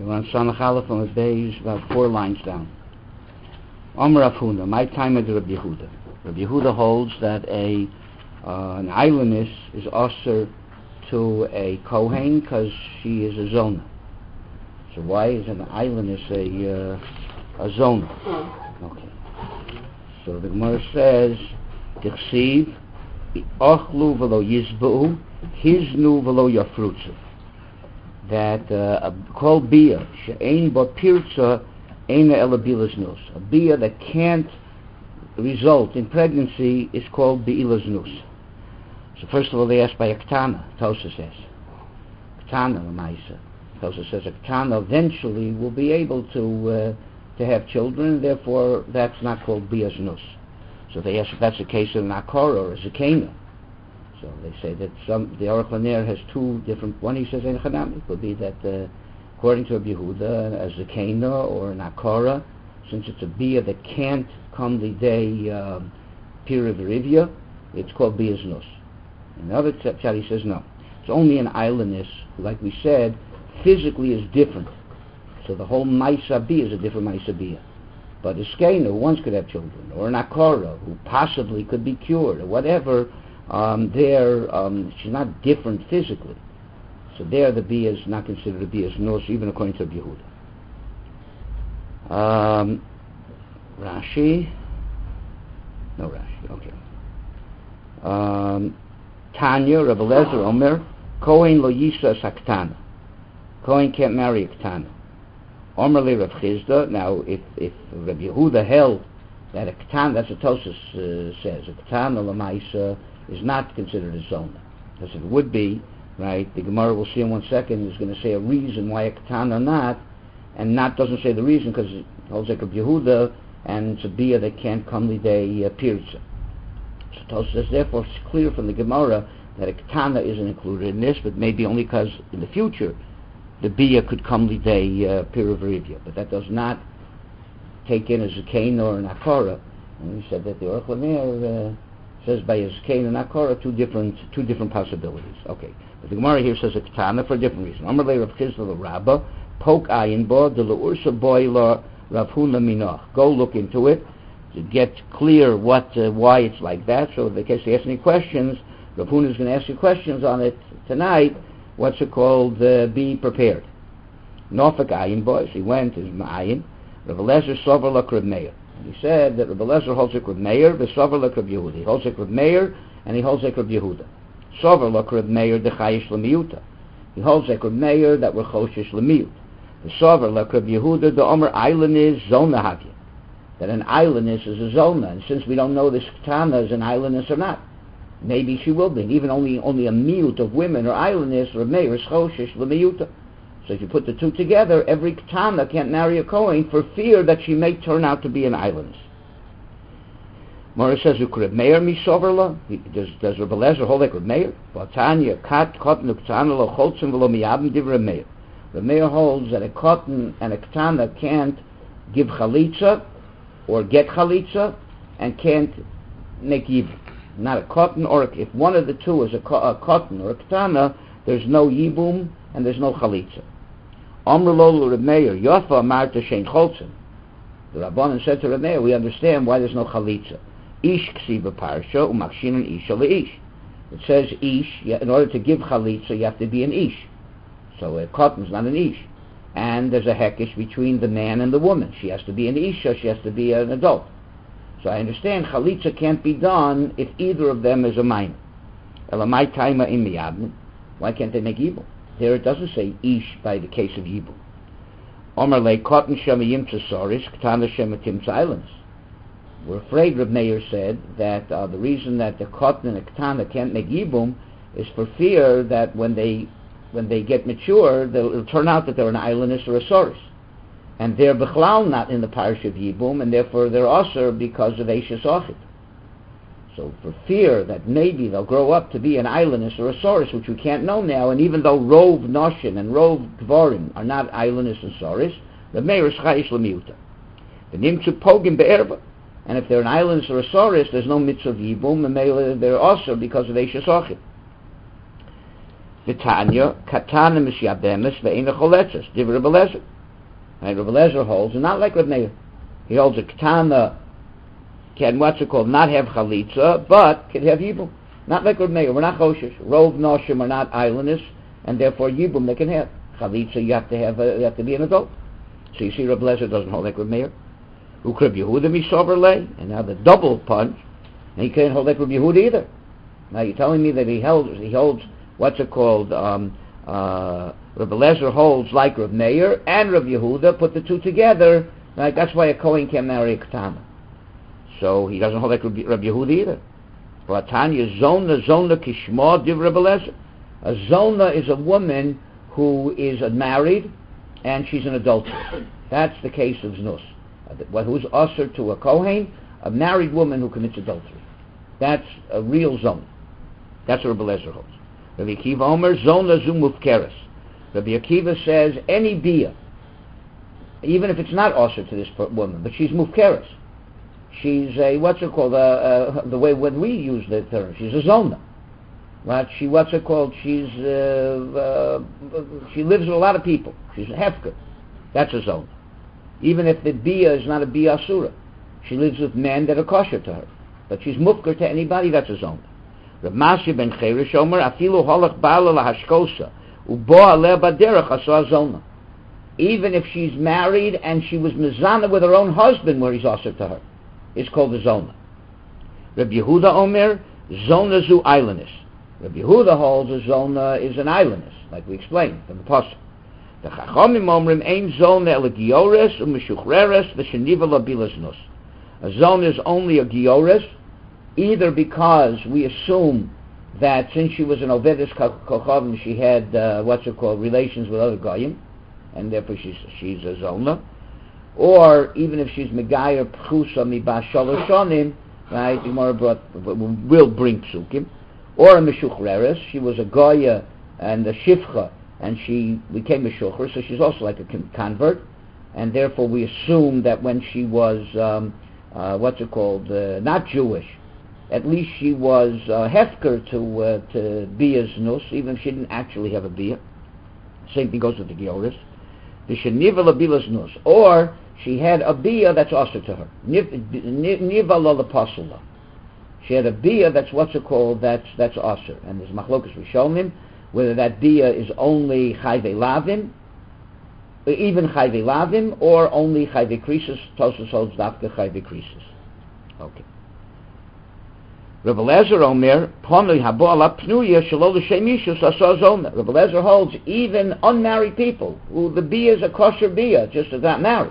We're on Sanach Aleph on the Beis, about 4 lines down. Amar Rav Huna, my time is Rabbi Yehuda. Rabbi Yehuda holds that an islandess is usher to a Kohen because she is a Zona. So why is an islandess a Zona? Okay. So the Gemara says, Tichsiv, Ochlu v'lo yizba'u, Hiznu v'lo yafrutzu. That kol bia she'ein bo pirza eina ela bilas nus. A bia that can't result in pregnancy is called bilas nus. So first of all, they ask by a ktana. Tosa says ktana l'maisa. Tosa says a ktana eventually will be able to have children. Therefore, that's not called bias nus. So they ask if that's the case of an akora or a zakena. So they say that the Aruch LaNer has 2 different. One he says in Chanami could be that according to Rabbi Yehuda, a zakena or an akora, since it's a bia that can't come the day pirivivia, it's called bias nus. And the other chat he says no, it's only an islandess, like we said, physically is different. So the whole Maisa Bia is a different Maisa Bia. But a Skena, who once could have children, or an Akara, who possibly could be cured, or whatever, she's not different physically. So there the Bia is not considered a Bia, nor even according to Yehuda. Rashi? No Rashi, okay. Tanya, Rabbi Lezer, Omer, Kohen lo yisa saktana. Kohen can't marry a ktana. Omer le Rav Chizda. Now, if Rabbi Yehuda held that a ktana, that's what Tosas says, a ktana l'maisa is not considered a zona. Because if it would be, right, the Gemara we'll see in 1 second is going to say a reason why a ktana not, and not doesn't say the reason because it holds like Rabbi Yehuda, and it's a bia that can't come the day pirza. So Tosas says, therefore, it's clear from the Gemara that a ktana isn't included in this, but maybe only because in the future the bia could come the day pirivivia, but that does not take in a zakena or an akora. And we said that the Aruch LaNer says by a zakena and akora two different possibilities. Okay, but the Gemara here says a ktana for a different reason. Amar le Rav Chizda l'Rabba, poke ayin bo de l'ursa boy la Rav Huna minoch. Go look into it to get clear why it's like that. So in case they ask any questions, Rav Huna is going to ask you questions on it tonight. What's it called? Be prepared. Norfolk ayin boys. He went to Ma'ayin. Rabbi Lezer sover like Reb Meir. He said that Rabbi Lezer holds like Reb Meir, but sover like Reb Yehuda. He holds like Reb Meir, and he holds like Reb Yehuda. Sover like Reb Meir the chayish l'miyuta. He holds like Reb Meir that we're choshish l'miyut. The sover like Reb Yehuda the Omer island is zona havya. That an islandess is a zona, and since we don't know this ktana is an islandess or not, maybe she will be. Even only a miyut of women or islandess or Meir is choshish l'miyuta. So if you put the two together, every ktana can't marry a Kohen for fear that she may turn out to be an islandess. Mora says, "Reb Meir mi soverla." Does Rabbi Lezer hold like Reb Meir? Vatanya kat cotton ktana lo choltzim v'lo miyabim div Reb Meir. Reb Meir holds that a cotton and a ktana can't give chalitza or get chalitza and can't make yibum. Not a cotton or if one of the two is a cotton or a ktana, there's no yibum and there's no chalitza. Amr lo Reb Meir Yafa Marta Shein Cholzim. The Rabbanan said to Reb Meir, we understand why there's no chalitza. Ish ksiva parsha umakshinan isha leish. It says ish. In order to give chalitza, you have to be an ish. So a cotton's not an ish, and there's a hekesh between the man and the woman. She has to be an isha. She has to be an adult. So I understand chalitza can't be done if either of them is a minor. Elamai taima in miyabnim. Why can't they make yibum? There it doesn't say ish by the case of yibum. Omer le cotton shemayim tzasoris ktana shematim tzailanus. We're afraid, Reb Meir said, that the reason that the cotton and the ktana can't make yibum is for fear that when they get mature, it'll turn out that they're an islandess or a soris. And they're bechlal not in the parish of yibum, and therefore they're usher because of Eishes Ochid. So for fear that maybe they'll grow up to be an islandess or a soris, which we can't know now, and even though rov noshin and rov dvorim are not islandess and soris, the meir is chayish l'miyuta. The nimtzu pogim be'erba. And if they're an islandess or a soris, there's no mitzvah of yibum, and they're usher because of Eishes Ochid. V'tanya, katana misyabemes ve'ena choletzes, divrei belezer. Right? Rabbi Eliezer holds, and not like Reb Meir. He holds a Ketana can, not have Chalitza, but can have Yibum. Not like Reb Meir. We're not Choshesh. Rov Noshim are not islanders, and therefore Yibum they can have. Chalitza you have to be an adult. So you see Reb Eliezer doesn't hold like Reb Meir. Ukrib Yehuda Misoverle, and now the double punch, and he can't hold like Reb Yehuda either. Now you're telling me that he holds Reb Eliezer holds like Reb Meir and Reb Yehuda, put the two together, right? That's why a Kohen can't marry a Ketana. So he doesn't hold like Reb Yehuda either. But Tanya Zona Kishma Div Reb Eliezer. A Zona is a woman who is married and she's an adulteress. That's the case of Znus. Who's usher to a Kohen? A married woman who commits adultery. That's a real Zona. That's what Reb Eliezer holds. Rabbi Akiva Omer Zona Zu Mufkeres. Rabbi Akiva says any bia, even if it's not usher to this woman, but she's Mufkeres. She's a, the way when we use the term, she's a Zona. Right? She lives with a lot of people. She's a hefker. That's a Zona. Even if the bia is not a bia asura. She lives with men that are kosher to her. But she's mufker to anybody, that's a Zona. Rav Masya ben Cheirish Omer, afilu holach ba'ala lahashkosa, ubo aleh baderech asa Zona. Even if she's married and she was mizana with her own husband where he's also to her, it's called a Zona. Rabbi Yehuda Omer, Zona zu islandess. Rabbi Yehuda holds a Zona is an islandess, like we explained from the Pasuk. The Chachamim Omrim ein Zona el giores u'mishuchreres v'sheniva labilas nus. A Zona is only a giores, either because we assume that since she was an Ovedes Kochavim, she had relations with other Goyim, and therefore she's a Zona. Or even if she's Megayah Pchusa Mibas Shalosh Shonim, right, the Gemara will bring Psukim. Or a Meshuchreres, she was a Goya and a Shifcha, and she became a Shuchrer, so she's also like a convert, and therefore we assume that when she was, not Jewish, at least she was Hefker to Bia's Nus, even if she didn't actually have a Bia. Same thing goes with the Gioris. The Sheniva Labilas Nus. Or she had a Bia that's also to her. Niva la Pasula. She had a Bia that's that's Aser. And there's Machlokas Rishonim, whether that Bia is only Chayve Lavim, even Chayve Lavim, or only Chayve Krisis. Tosas holds Dafka Chayve Krisis. Okay. Rabbi Eliezer Omer, Ponui Habo ala Pnuya Shelo L'Shemishus Asa Zona. Rabbi Eliezer holds even unmarried people, who the Bia is a kosher Bia, just as not married.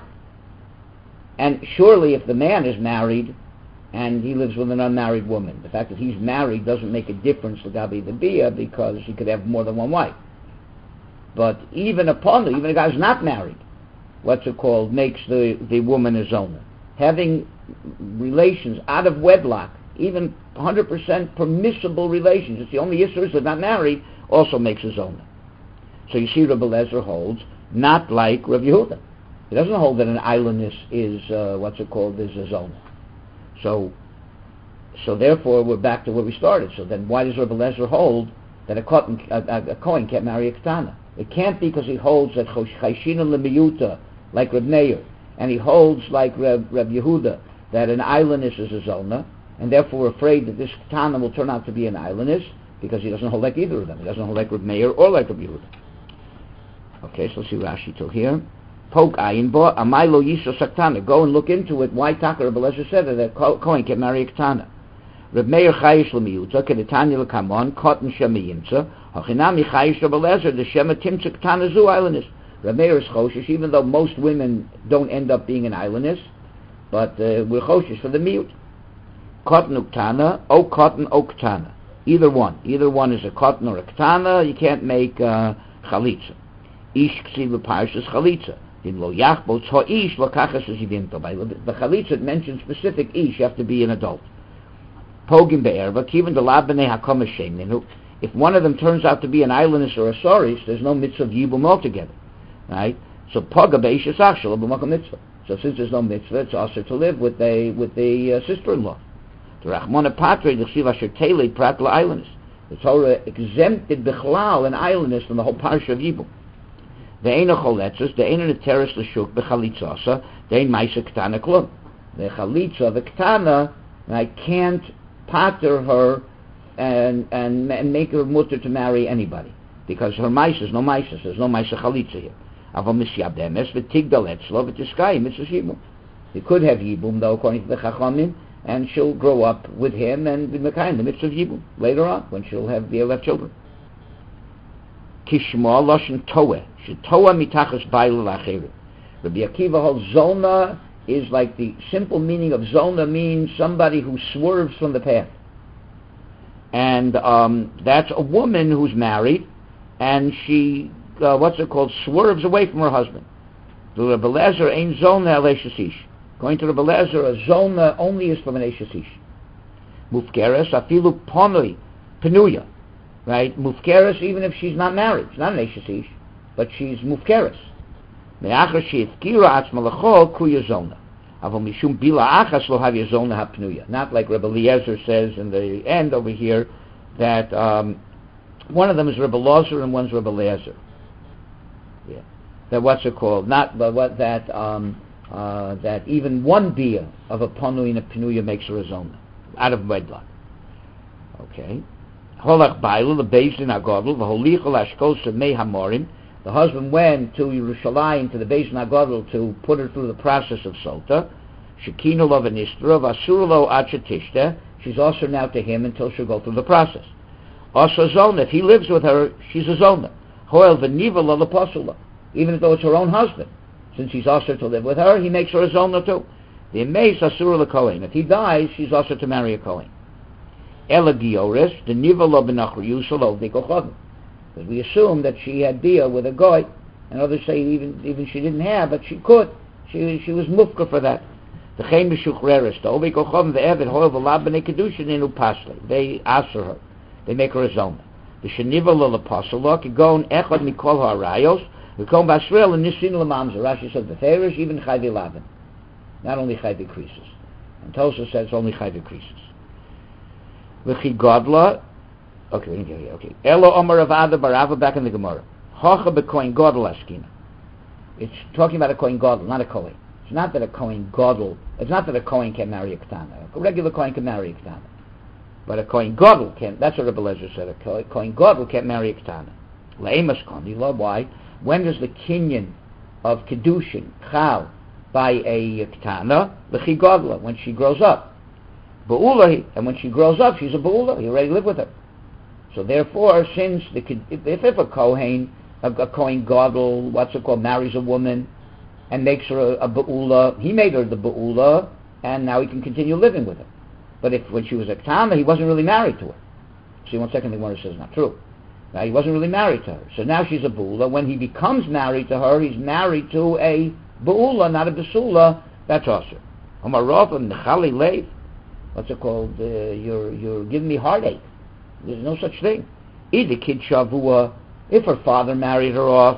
And surely if the man is married, and he lives with an unmarried woman, the fact that he's married doesn't make a difference to Gabi the Bia, because he could have more than one wife. But even a guy who's not married, makes the woman a Zona. Having relations out of wedlock, even 100% permissible relations, it's the only Yisra is not married, also makes a Zona. So you see Rabbi Eliezer holds, not like Rav Yehuda. He doesn't hold that an islandess is, is a Zona. So therefore we're back to where we started. So then why does Rabbi Eliezer hold that a Kohen can't marry a Ketana? It can't be because he holds that Chayshina Lemiyuta, like Reb Meir, and he holds like Reb Yehuda, that an islandess is a Zona, and therefore we're afraid that this Ketana will turn out to be an islandess, because he doesn't hold like either of them. He doesn't hold like Reb Meir or like Reb Yehuda. Okay, so let's see Rashi till here. Poke ayin bo, amai lo yisra saktana. Go and look into it. Why Taka Rabbi Eliezer said that Kohen can marry a Ketana? Reb Meir chayish l'miyutza, kedetanya l'kamon, kotten shemiyimtza, hachinami chayish Rabbi Eliezer, the shema timtza Ketana zu islandess. Reb Meir is choshish, even though most women don't end up being an islandess, but we're choshish for the miyut. Kotten uktana, o kotten o Ketana. Either one is a kotten or a Ketana. You can't make chalitza. Ish ksiv l'parshas chalitza. The chalitza mentions specific ish, you have to be an adult. Pogim be'erva, kiven de labene hakomesh sheminu. If one of them turns out to be an islandess or a soris, there's no mitzvah of yibum altogether, right? So poga be'ish esach shelo b'makom mitzvah. So since there's no mitzvah, it's also to live with the sister-in-law. The Rachmana Patre d'chsiv asher telei prat la'islandess. The Torah exempted bichlal an islandess from the whole parsha of yibum. Ve'ena choletzes, de'ena neteres l'shuk b'chalitzasa, de'en maisa ktana klum. The chalitza, the ktana, I can't pater her and make her mutter to marry anybody, because her there's no maisa chalitza here. Aval misyab demes v'tigdal etzlo v'tiskayim mitzvah yibum. He could have yibum, though, according to the chachamim, and she'll grow up with him and be mekayim the mitzvah yibum later on when she'll have children. Kishma lashon toeh, shetoah mitachas bayil l'acherim. Rabbi Akiva holds zona is like the simple meaning of zona means somebody who swerves from the path. And that's a woman who's married, and she, swerves away from her husband. The Rebbe Lezer ain't zona eleshasish. Going to Rebbe Lezer, a zona only is from an eshasish. Mufkeres afilu ponoi penuya, right? Mufkeres even if she's not married, she's not an eshasish, but she's mufkeres. Not like Rebbe Eliezer says in the end over here that one of them is Rebbe Lozer and one's Rebbe Eliezer. Yeah, that that even one bia of a panui and a penuya makes her a zona out of wedlock. Okay. Holach bailu the beis din agadol v'holichol ashkos mei hamorim. The husband went to Yerushalayim, to the Beis Nagadol, to put her through the process of Sota. Shekina lo v'nistra, v'asur lo ad shetishta. She's also now to him until she'll go through the process. Also zona, if he lives with her, she's a zona. Hoel v'niva lo lepasula. Even though it's her own husband. Since he's also to live with her, he makes her a zona too. The emeis asur lo kohen. If he dies, she's also to marry a kohen. Ela gioris, the niva lo b'nachru yusel lo v'nikochodim. Because we assume that she had bia with a goy, and others say even she didn't have, but she could. She was mufka for that. The chein mishuchreres, the ovi kochom ve'evet hoel v'lab b'nei kedushin inu pasle. They answer her. They make her a zona. The sheniva lo l'apostle kigon echad mikol ha'arayos v'kom basrel and nisin l'mamzer. Rashi says the ferish even chayvi labin. Not only chayvi creases. And Tosa says only chayvi creases. V'chi godla. Okay, we didn't get here. Okay. Elo Omar Avada Barava back in the Gemara. Hocha bekoin godel askina. It's talking about a kohen godel, not a kohen. It's not that a kohen godel. It's not that a kohen can marry a ketana. A regular kohen can marry a ketana, but a kohen godel can. That's what Rebbe Lezer said. A kohen godel can't marry a ketana. Leimas kondila. Why? When does the kinyan of kedushin chal by a ketana? Lechi godla, when she grows up. Beula, and when she grows up, she's a beula. You already live with her. So therefore, since if a kohen, a kohen gadol, marries a woman and makes her a beula, he made her the beula, and now he can continue living with her. But if when she was a ketana, he wasn't really married to her. See, one second, the one says not true. Now he wasn't really married to her. So now she's a beula. When he becomes married to her, he's married to a beula, not a besula. That's also. You're giving me heartache. There's no such thing. Either kid shavua, if her father married her off,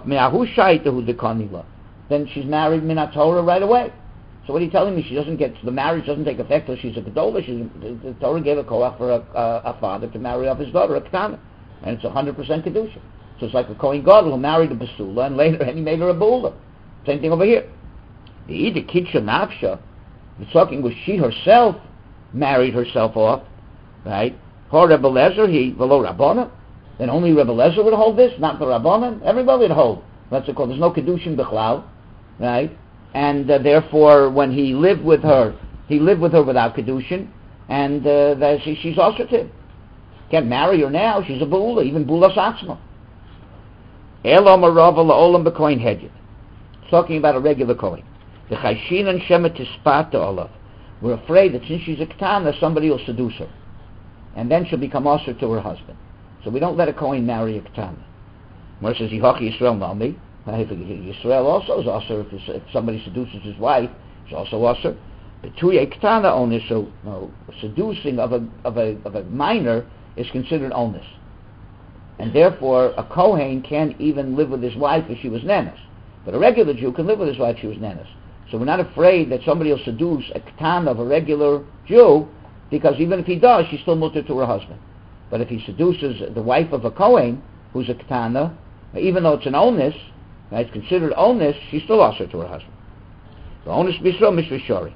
then she's married minat Torah right away. So what are you telling me? The marriage doesn't take effect till she's a gedola. The Torah gave a koach for a father to marry off his daughter, a ketana, and it's 100% kedusha. So it's like a kohen gadol who married a basula and later he made her a bula. Same thing over here. The either kid nafsha, the talking was she herself married herself off, right? Or Rebbe Lezer, v'lo Rabbana, then only Rebbe Lezer would hold this, not the Rabbanan. Everybody would hold. That's called. There's no kedushin b'chlal, right? And therefore, when he lived with her without kedushin, and she's also to him. Can't marry her now. She's a beula, even beula satzma. Elam arava la'olam b'koin hedjit. Talking about a regular kohen. The chayshin and shemet tispat to olav. We're afraid that since she's a ketana, somebody will seduce her. And then she'll become usher to her husband. So we don't let a kohen marry a ketana. Mor says, Yihochi Yisrael Nami. Yisrael also is usher if somebody seduces his wife. He's also usher. But to a ketana only, so seducing of a minor is considered onus. And therefore, a kohen can't even live with his wife if she was nenes. But a regular Jew can live with his wife if she was nenes. So we're not afraid that somebody will seduce a ketana of a regular Jew, because even if he does, she's still mutter to her husband. But if he seduces the wife of a kohen, who's a ketana, even though it's an onus, Right? It's considered onus, she's still also to her husband. So onus Bisra, Mishra Shori.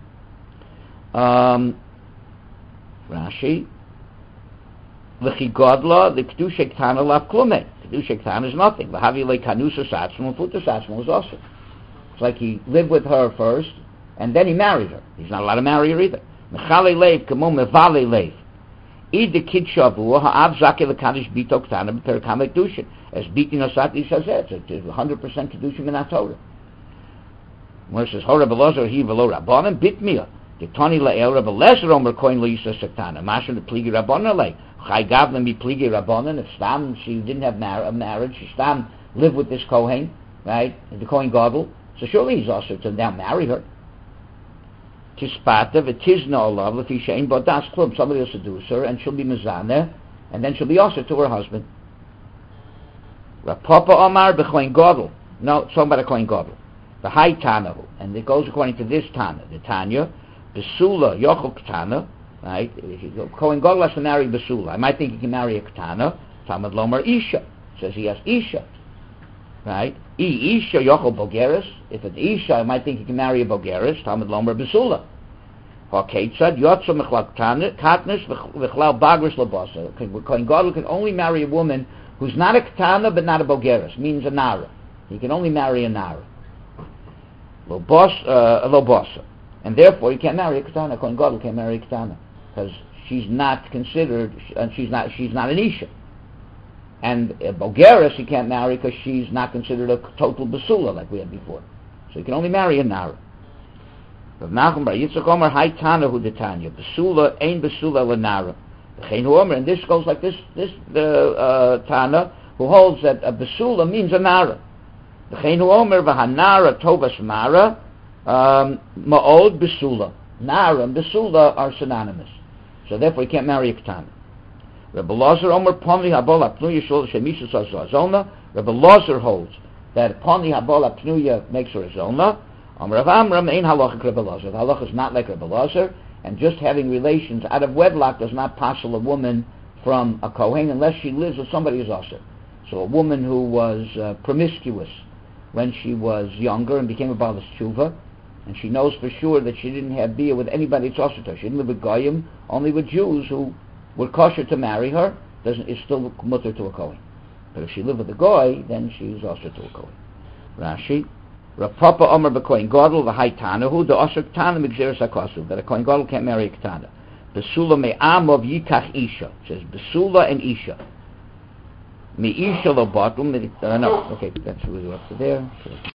Rashi, L'chi Godla, the Kedusha Ktana Lav Klume. Kedusha Ktana is nothing. V'havi Le Kanusa Satzmal, Futa Satzmal is also. It's like he lived with her first, and then he married her. He's not allowed to marry her either. Mechale Leiv, Kamo Mevale Leiv. Id the Kid Shavu, Ha'av Zake L'Kadish Bito Ktana, B'Perkam Kedusha. As Biti Nosati says it's 100% Kedusha Min HaTorah. Where it says, Hora Belozor, He Velo Rabbanim, Bitmiyah. The Tani La'el Rabba Lezer Omer Koin Loisa Saktana. Masha the Pligi Rabbanim Lei. Chai Gavna Mi Pligi Rabbanim. If Stam, she didn't have a marriage, she Stam lived with this Kohen, right? The Kohen Gadol. So surely he's also to now marry her. Tispata v'tizna olav l'fi shein bodas klum. Somebody will seduce her, and she'll be mezaneh, and then she'll be also to her husband. Rapapa Omar b'Kohen Gadol. No, it's talking about a Kohen Gadol. The high Tanahu, and it goes according to this Tana. The Tanya, Besula Yochel Ktana, right? Kohen Gadol has to marry Besula. I might think he can marry a Ktana. Talmud Lomer Isha says he has Isha, right? Isha Yochel Bogeres. If it's Isha, I might think he can marry a Bogeres. Talmud Lomer Besula. Hakeitzad Yotza Mechlal Katnish V'Chlal Bagris Labasa. Kohen Gadol can only marry a woman who's not a Ktana but not a Bogeres. Means a Nara. He can only marry a Nara. Lobasa. And therefore, he can't marry a Ketana. Kohen Gadol can't marry a Ketana because she's not considered, and she's not an Isha. And a Bogeres he can't marry because she's not considered a total Basula like we had before. So he can only marry a Nara. Rav Nachum Bar Yitzchak Omer Hai Tana Hu Detanya Basula Ein Basula LaNara. And this goes like this. The Tana who holds that a Basula means a Nara. V'cheinu Omer v'hanara tovas mara ma'od besula. Nara and besula are synonymous, so therefore he can't marry a ketana. Rebbe Lazar Omer poni habola pnuya shol shemisha zona. Rebbe Lazar holds that poni habola pnuya makes her a zona. Omer Rav Amram ein halachic Rebbe Lazar. The halacha is not like Rebbe Lazar, and just having relations out of wedlock does not passel a woman from a kohen unless she lives with somebody who's also. So a woman who was promiscuous when she was younger and became a Balas Tshuva, and she knows for sure that she didn't have bia with anybody it's also to. She didn't live with Goyim, only with Jews who were kosher to marry her, is still mutter to a Kohen. But if she lived with a Goy, then she's also to a Kohen. Rashi, Rapapa Omer b'Kohen Gadol v'Hai Tanahu, the Osher Ktana Migzeres HaKosuv, that a Kohen Gadol can't marry a Ktana. Besula me'amov yikach Isha. It says Besula and Isha. Me Isha lo batum. No, okay, that's really up to there.